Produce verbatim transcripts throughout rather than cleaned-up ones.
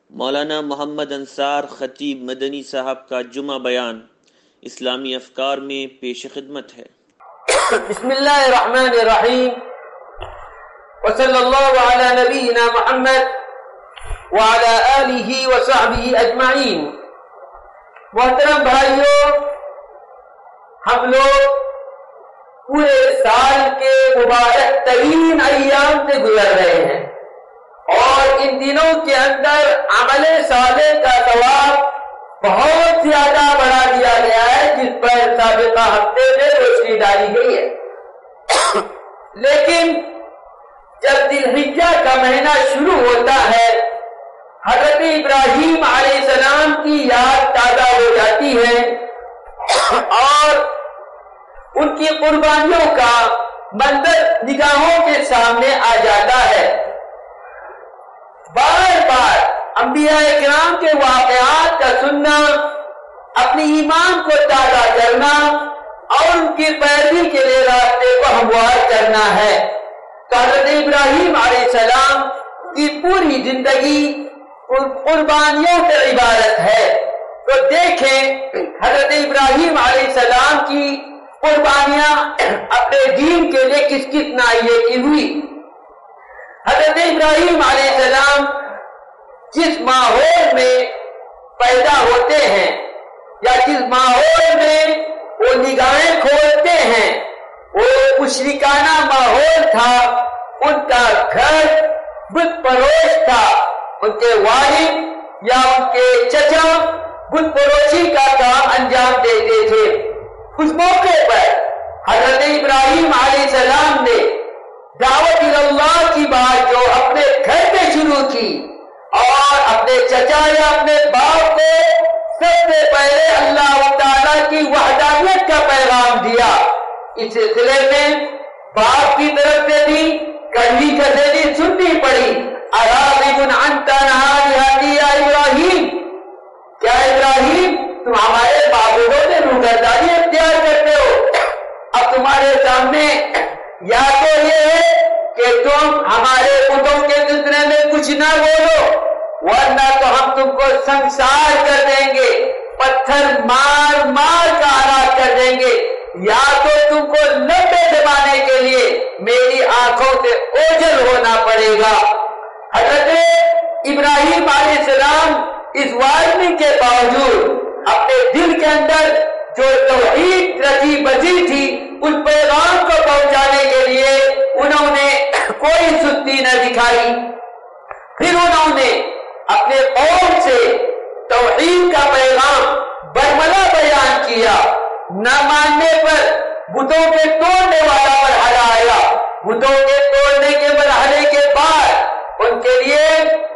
مولانا محمد انصار خطیب مدنی صاحب کا جمعہ بیان اسلامی افکار میں پیش خدمت ہے۔ بسم اللہ الرحمن الرحیم وصلی اللہ علی نبینا محمد وعلی آلہ وصحبہ اجمعین۔ محترم بھائیوں، ہم لوگ پورے سال کے مبارک ترین ایام سے گزر رہے ہیں اور ان دنوں کے اندر عمل صالح کا ثواب بہت زیادہ بڑھا دیا گیا ہے، جس پر سابقہ ہفتے میں روشنی ڈالی گئی ہے۔ لیکن جب ذی الحجہ کا مہینہ شروع ہوتا ہے، حضرت ابراہیم علیہ السلام کی یاد تازہ ہو جاتی ہے اور ان کی قربانیوں کا منظر نگاہوں کے سامنے آ جاتا ہے۔ بار بار انبیاء کرام کے واقعات کا سننا، اپنی ایمان کو تازہ کرنا اور ان کی پیروی کے لیے راستے کو ہموار کرنا ہے۔ حضرت ابراہیم علیہ السلام کی پوری زندگی قربانیوں سے عبارت ہے۔ تو دیکھیں حضرت ابراہیم علیہ السلام کی قربانیاں اپنے دین کے لیے کس کس ناحیے کی ہوئی۔ حضرت ابراہیم علیہ السلام جس ماحول میں پیدا ہوتے ہیں یا جس ماحول میں وہ نگاہیں کھولتے ہیں، وہ مشرکانہ ماحول تھا۔ ان کا گھر بت پروش تھا، ان کے والد یا ان کے چچا بت پروشی کا کام انجام دیتے تھے۔ اس موقع پر حضرت ابراہیم علیہ السلام نے دعوت اللہ کی بات جو اپنے گھر میں شروع کی اور اپنے چچا یا اپنے باپ کو سب سے پہلے اللہ تعالیٰ کی وحدانیت کا پیغام دیا۔ اس سلسلے میں باپ کی طرف سے بھی کڑوی کسیلی سننی پڑی۔ اراغب انت عن آلہتی یا ابراہیم، کیا ابراہیم تم ہمارے معبودوں سے روگردانی اختیار کرتے ہو؟ اب تمہارے سامنے یا تو یہ ہے کہ تم ہمارے بتوں کے سلسلے میں کچھ نہ بولو، ورنہ تو ہم تم کو سنسار کر دیں گے، پتھر مار مار کا ہلاک کر دیں گے، یا تو تم کو لمبے زمانے کے لیے میری آنکھوں سے اوجھل ہونا پڑے گا۔ حضرت ابراہیم علیہ السلام اس وارننگ کے باوجود اپنے دل کے اندر جو توحید رچی بچی تھی اس پیغام کو پہنچانے کے لیے انہوں نے کوئی سستی نہ دکھائی۔ پھر انہوں نے اپنے قوم سے توحید کا پیغام برملا بیان کیا۔ نہ ماننے پر بتوں کے توڑنے والا مرحلہ آیا۔ بتوں کے توڑنے کے مرحلے کے بعد ان کے لیے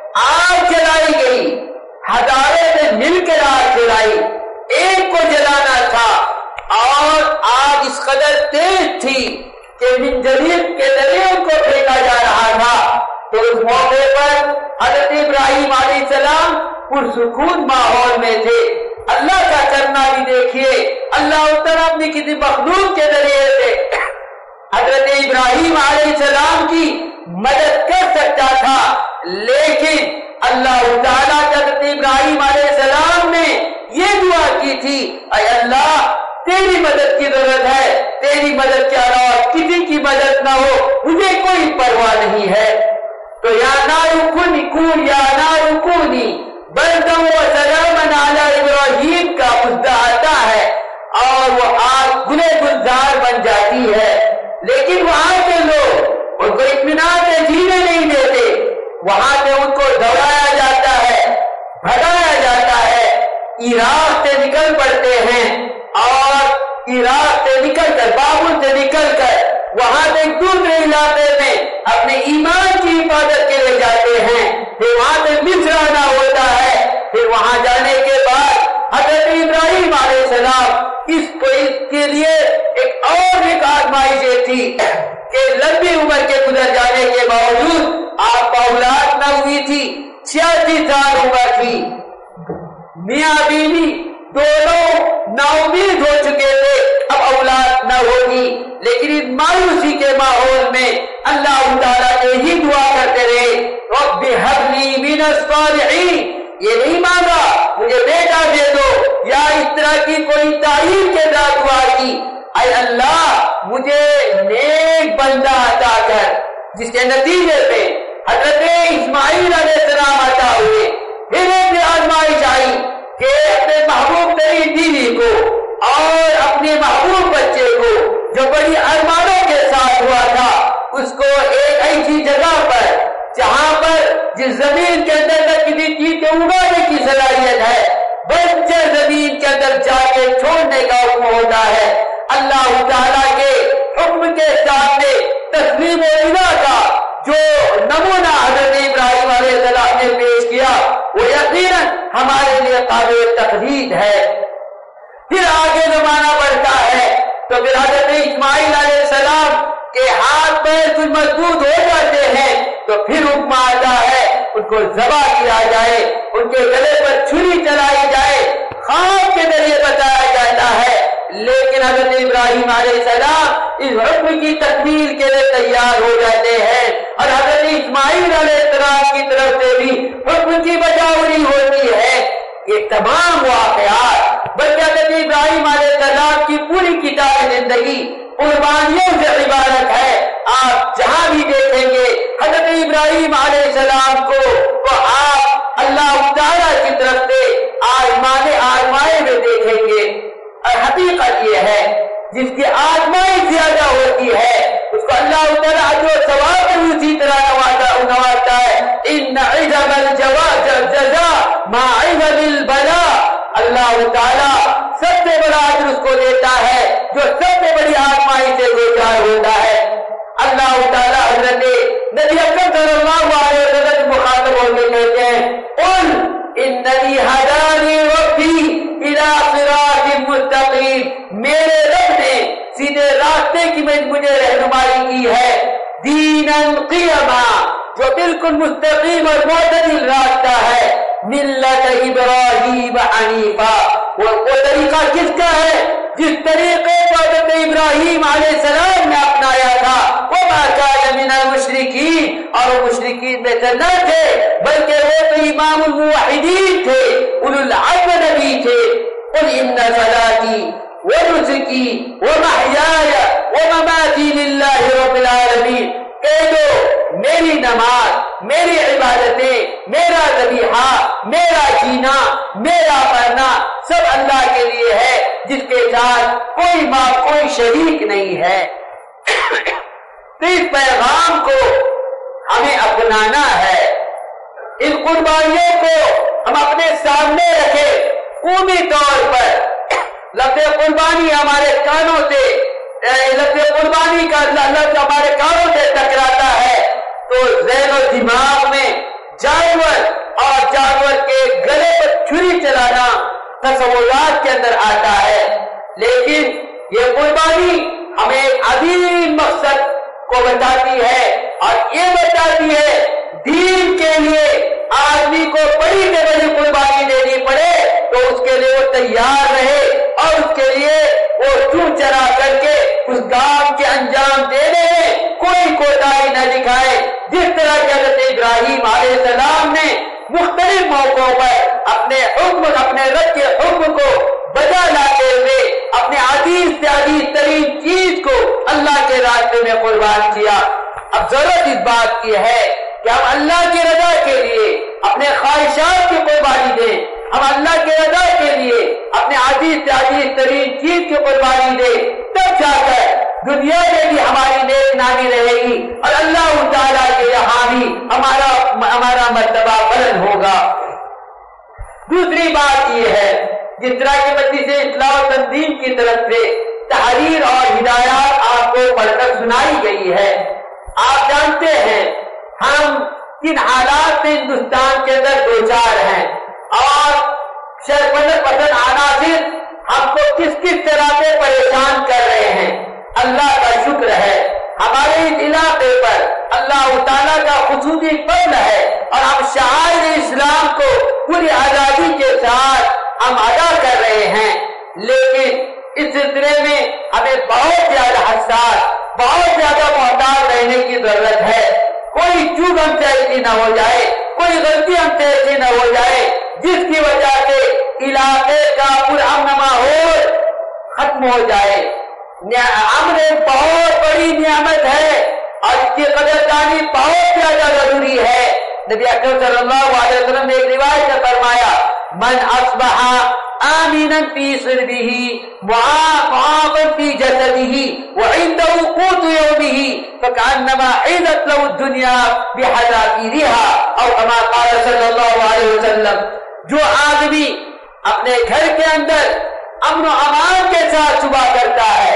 آگ جلائی گئی، ہزاروں نے مل کر آگ جلائی، ایک کو جلانا تھا اور آگ اس قدر تیز تھی کہ منجنیق کے دریا کو پھینکا جا رہا تھا۔ تو اس موقع پر حضرت ابراہیم علیہ السلام پرسکون ماحول میں تھے۔ اللہ کا کرنا بھی دیکھیے، اللہ تعالیٰ اپنی کسی مخلوق کے ذریعے سے حضرت ابراہیم علیہ السلام کی مدد کر سکتا تھا، لیکن اللہ تعالیٰ حضرت ابراہیم علیہ السلام نے یہ دعا کی تھی، اے اللہ تیری مدد کی ضرورت ہے، تیری مدد کے علاوہ کسی کی مدد نہ ہو، مجھے کوئی پرواہ نہیں ہے۔ تو یا نار کونی کون یا نار کونی بردم و سلام علی ابراہیم کا مدعا آتا ہے اور وہ آگ گلے گلزار بن جاتی ہے، لیکن وہاں کے لوگ ان کو اطمینان سے جینے نہیں دیتے۔ وہاں سے ان کو دوڑایا جاتا ہے، بھگایا جاتا ہے، عراق سے نکل پڑتے ہیں اور عراق سے نکل کر بابل سے نکل کر وہاں سے دوسرے علاقے میں اپنے ایمان کی حفاظت کے لیے جاتے ہیں۔ پھر وہاں سے مصر آنا ہوتا ہے۔ پھر وہاں جانے کے بعد حضرت ابراہیم علیہ السلام اس کو اس کے لیے ایک اور ایک آزمائش تھی کہ لمبی عمر کے گزر جانے کے باوجود آپ کو اولاد نہ ہوئی تھی، چھیاسی سال عمر تھی، میاں بیوی دونوں نا امید ہو چکے تھے، اب اولاد نہ ہوگی، لیکن اس مایوسی کے ماحول میں اللہ تعالیٰ نے ہی دعا کرتے رہے، رب ہب لی من الصالحین، یہ نہیں مانگا مجھے بیٹا دے دو یا اس طرح کی کوئی تعین کے ساتھ دعا کی، اے اللہ مجھے نیک بندہ عطا کر، جس کے نتیجے پہ حضرت اسماعیل علیہ السلام عطا ہوئے۔ پھر ایک آزمائش آئی کہ اپنے محبوب ترین بیوی کو اور اپنے محبوب بچے کو جو بڑی ارمانوں کے ساتھ ہوا تھا، اس کو ایک ایسی جگہ پر جہاں پر جس زمین کے اندر نہ کسی چیز کے اگانے کی صلاحیت ہے، بنجر زمین کے اندر جا کے چھوڑنے کا حکم ہوتا ہے۔ اللہ تعالیٰ کے حکم کے سامنے تسلیم و اطاعت کا جو نمونہ حضرت ابراہیم علیہ السلام نے پیش کیا وہ یقیناً ہمارے لیے قابل تقلید ہے۔ پھر آگے زمانہ بڑھتا ہے تو پھر حضرت اسماعیل علیہ السلام کے ہاتھ پیر کچھ مضبوط ہو جاتے ہیں تو پھر حکم آتا ہے ان کو ذبح کیا جائے، ان کے گلے پر چھری چلائی جائے، خواب کے ذریعے بتایا جاتا ہے۔ لیکن حضرت ابراہیم علیہ السلام اس حکم کی تکمیل کے لیے تیار ہو جاتے ہیں اور حضرت اسماعیل علیہ السلام کی طرف سے بھی حکم کی بجاوری ہوتی ہے۔ یہ تمام واقعات بلکہ حضرت ابراہیم علیہ السلام کی پوری کتاب زندگی قربانیوں سے عبارت ہے۔ آپ جہاں بھی دیکھیں گے حضرت ابراہیم علیہ السلام کو تو آپ اللہ تعالیٰ کی طرف سے آزمانے آزمائے میں دیکھیں گے۔ اور حقیقت یہ ہے جس کی آزمائش زیادہ ہوتی ہے اس کو اللہ تعالیٰ جو ثواب بھی اسی طرح نوازتا ہے۔ ان عظم الجزاء ما عظم البلاء، اللہ تعالیٰ سب سے بڑا اجر اس کو دیتا ہے جو سب سے بڑی آزمائش سے دوچار ہوتا ہے۔ اللہ تعالیٰ حضرت نبی اکرم صلی اللہ علیہ وسلم مخاطب ہو کے کہتے ہیں قل اننی ہدانی ربی الی صراط مستقیم، میرے رب نے سیدھے راستے کی مجھے رہنمائی کی ہے، دیناً قیما، جو بالکل مستقیم اور معتدل راستہ ہے، ملت ابراہیم حنیفا، وہ طریقہ کس کا ہے؟ جس طریقے کو حضرت ابراہیم علیہ السلام نے اپنایا تھا، وما کان من المشرکین، اور وہ مشرکین میں سے نہ تھے بلکہ وہ تو امام الموحدین تھے، اولو العزم نبی تھے۔ قل ان صلاتی ونسکی ومحیای ومماتی للہ رب العالمین، کہہ دو میری نماز، میری عبادتیں، میرا ذبیحہ، میرا جینا، میرا مرنا سب اللہ کے لیے ہے جس کے ساتھ کوئی ماں کوئی شریک نہیں ہے۔ تو اس پیغام کو ہمیں اپنانا ہے، ان قربانیوں کو ہم اپنے سامنے رکھیں۔ قومی طور پر لفظ قربانی ہمارے کانوں سے لفظ قربانی کا لفظ ہمارے کانوں سے ٹکراتا ہے تو ذہن و دماغ میں جانور اور جانور کے گلے پر چھری چلانا تصورات کے اندر آتا ہے، لیکن یہ قربانی ہمیں ایک عظیم مقصد کو بتاتی ہے اور یہ بتاتی ہے دین کے لیے آدمی کو بڑی سے بڑی قربانی دینی پڑے تو اس کے لیے وہ تیار رہے اور اس کے لیے وہ چون چرا کر کے اس کام کے انجام دینے میں کوئی کوتاہی نہ دکھائے، جس طرح کہ حضرت ابراہیم علیہ السلام نے مختلف موقعوں پر اپنے حکم اپنے رب کے حکم کو بجا لاتے ہوئے اپنے عزیز سے عزیز ترین چیز کو اللہ کے راستے میں قربان کیا۔ اب ضرورت اس بات کی ہے کہ ہم اللہ کی رضا کے لیے اپنے خواہشات کی قربانی دیں، ہم اللہ کی رضا کے لیے اپنے عزیز سے عزیز ترین چیز کی قربانی دیں، تب جا کر دنیا میں بھی ہماری نیک نامی رہے گی اور اللہ تعالیٰ کے یہاں بھی ہمارا ہمارا مرتبہ بلند ہوگا۔ دوسری بات یہ ہے جس طرح کی مجلس اصلاح و تنظیم کی طرف سے تحریر اور ہدایات آپ کو پڑھ کر سنائی گئی ہے، آپ جانتے ہیں ہم کن حالات سے ہندوستان کے اندر دو چار ہیں اور شرپندر پسند عناصر ہم کو کس کس طرح سے پریشان کر رہے ہیں۔ اللہ کا شکر ہے ہمارے اس علاقے پر اللہ تعالیٰ کا خصوصی فضل ہے اور ہم شعائر اسلام کو پوری آزادی کے ساتھ ہم ادا کر رہے ہیں، لیکن اس سلسلے میں ہمیں بہت زیادہ حساس بہت زیادہ محتاط رہنے کی ضرورت ہے۔ کوئی چوک ہم سے ایسی نہ ہو جائے، کوئی غلطی ہم سے ایسی نہ ہو جائے جس کی وجہ سے علاقے کا پرامن ماحول ختم ہو جائے۔ امن بہت بڑی نعمت ہے اور اس کی قدردانی بہت زیادہ ضروری ہے۔ نبی اکرم صلی اللہ علیہ وسلم نے ایک روایت میں فرمایا، من اصبح آمنا فی صلبہ معافا فی جسدہ وعنده قوت یومہ فکأنما عیدت له الدنیا بحذافیرها، اور کما قال صلی اللہ علیہ وسلم، جو آدمی اپنے گھر کے اندر امن و امان کے ساتھ صبح کرتا ہے،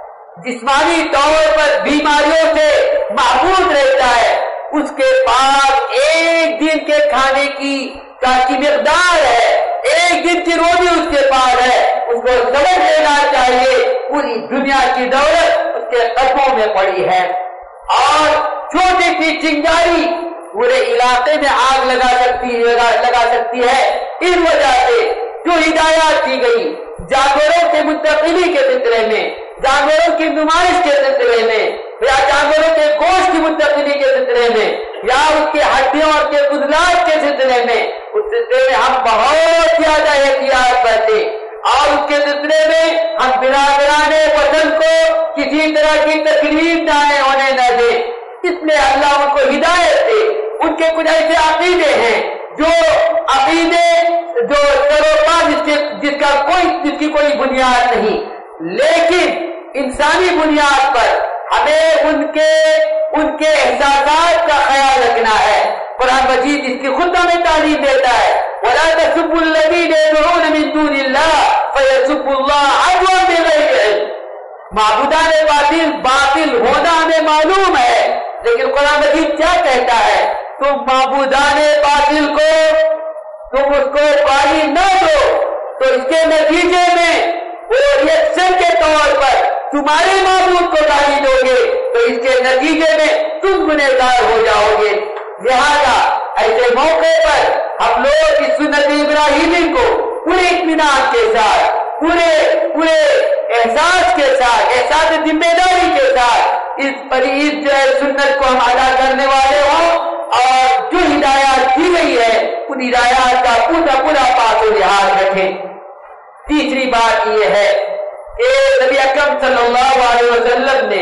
جسمانی طور پر بیماریوں سے محفوظ رہتا ہے، اس کے پاس ایک دن کے کھانے کی کا کی مقدار ہے، ایک دن کی روزی اس کے پاس ہے۔ اس کو سمجھ لینا چاہیے پوری دنیا کی دولت اس کے قدموں میں پڑی ہے، اور چھوٹی سی چنگاری پورے علاقے میں آگ لگا سکتی ہے لگا سکتی ہے۔ اس وجہ سے جو ہدایات کی گئی جانوروں کے منتقلی کے سلسلے میں، جانوروں کی نمائش کے سلسلے میں، یا جانوروں کے گوشت کی منتقلی کے سلسلے میں، یا اس کے ہڈیوں اور کے عضلات کے سلسلے میں، اس سلسلے میں ہم بہت زیادہ احتیاط برتیں، اور اس کے سلسلے میں ہم برادران وطن کو کسی طرح کی تکلیف نہ ہونے نہ دیں۔ اس لیے اللہ ان کو ہدایت دے۔ ان کے کچھ ایسے عقیدے ہیں جو عقیدے جو سروپا جس کے جس کا کوئی جس کی کوئی بنیاد نہیں، لیکن انسانی بنیاد پر ہمیں ان کے ان کے احساسات کا خیال رکھنا ہے۔ قرآن مجید اس کی خود ہمیں تعلیم دیتا ہے، وَلَا تَسُبُّوا الَّذِينَ يَدْعُونَ مِن دُونِ اللَّهِ فَيَسُبُّوا اللَّهَ عَدْوًا بِغَيْرِ عِلْمٍ۔ معبودان باطل باطل ہونا ہمیں معلوم ہے، لیکن قرآن مجید کیا کہتا ہے؟ تم معبودان باطل کو تم اس کو پانی نہ دو، تو اس کے نتیجے میں وہ ریئیکشن کے طور پر تمہارے معبود کو گالی دو گے، تو اس کے نتیجے میں تم گنہگار ہو جاؤ گے۔ لہذا ایسے موقع پر ہم لوگ اس سنت ابراہیمی کو پورے اطمینان کے ساتھ، پورے پورے احساس کے ساتھ، احساس ذمہ داری کے ساتھ اس پریز جو ہے سنت کو ہم ادا کرنے والے ہوں، اور جو ہدایات دی گئی ہے ان ہدایات کا پورا پورا پاس و لحاظ رکھیں۔ تیسری بات یہ ہے کہ نبی اکرم صلی اللہ علیہ وسلم نے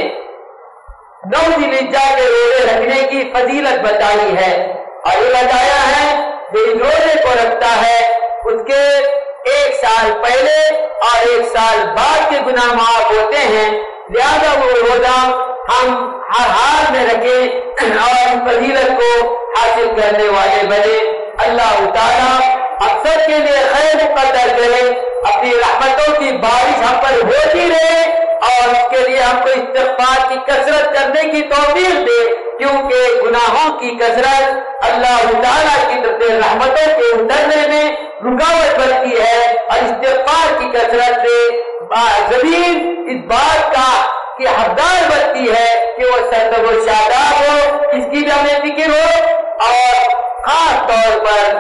نو ذی الحجہ کے روزے رکھنے کی فضیلت بتائی ہے، اور یہ بتایا ہے جو اس روزے کو رکھتا ہے اس کے ایک سال پہلے اور ایک سال بعد کے گناہ معاف ہوتے ہیں۔ لہذا وہ روزہ ہم ہر حال میں رکھیں اور فضیلت کو حاصل کرنے والے بنے۔ اللہ تعالیٰ ہم سب کے لیے خیر مقدر کرے، اپنی رحمتوں کی بارش ہم پر ہوتی رہے، اور اس کے لیے ہم کو استغفار کی کثرت کرنے کی توفیق دے، کیونکہ گناہوں کی کثرت اللہ تعالیٰ کی طرف سے رحمتوں کے اترنے میں رکاوٹ بنتی ہے، اور استغفار کی کثرت سے زمین اس بات کا کہ حقدار بنتی ہے کہ وہ سرسبز و شاداب ہو، اس کی بھی ہمیں فکر ہو، اور خاص طور پر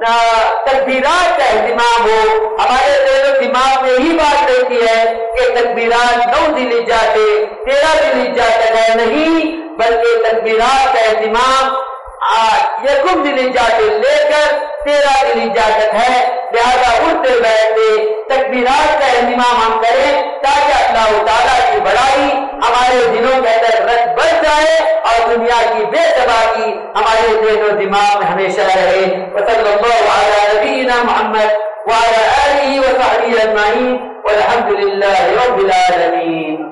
تکبیرات کا اہتمام ہو۔ ہمارے دل و دماغ میں یہی بات رہتی ہے کہ تکبیرات نو ذی الحجہ سے تیرہ ذی الحجہ تک ہے، نہیں، بلکہ تکبیرات کا اہتمام یکم ذی الحجہ سے لے کر تیرہ ذی الحجہ تک ہے۔ لہذا اٹھتے بیٹھتے تکبیرات کا اہتمام ہم کریں، تاکہ اللہ تعالیٰ کی بڑائی ہمارے دلوں کے اندر رچ بچ جائے، اور دنیا کی بے ثباتی ہمارے ذہن و دماغ میں ہمیشہ رہے۔ وصلی اللہ علی نبینا محمد وعلی آلہ وصحبہ اجمعین والحمد للہ رب العالمین۔